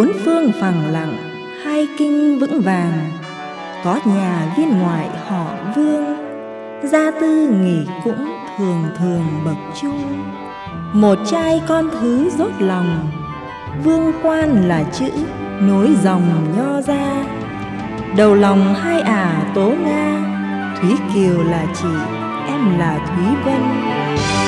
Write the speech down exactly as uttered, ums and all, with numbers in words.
Bốn phương phẳng lặng, hai kinh vững vàng. Có nhà viên ngoại họ Vương, gia tư nghỉ cũng thường thường bậc trung. Một trai con thứ dốt lòng, vương quan là chữ nối dòng Nho ra. Đầu lòng hai ả Tố Nga, Thúy Kiều là chị, em là Thúy Vân.